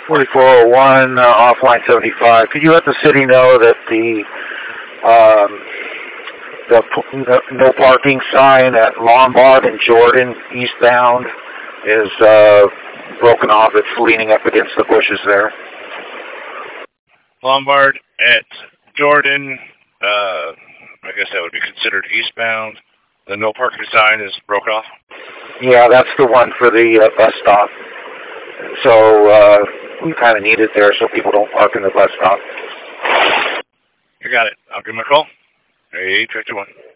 4401 off line 75. Could you let the city know that the no parking sign at Lombard and Jordan eastbound is broken off? It's leaning up against the bushes there. Lombard at Jordan, I guess that would be considered eastbound. The no parking sign is broke off? Yeah, that's the one for the bus stop. So we kind of need it there so people don't park in the bus stop. You got it. I'll give him a call. 851.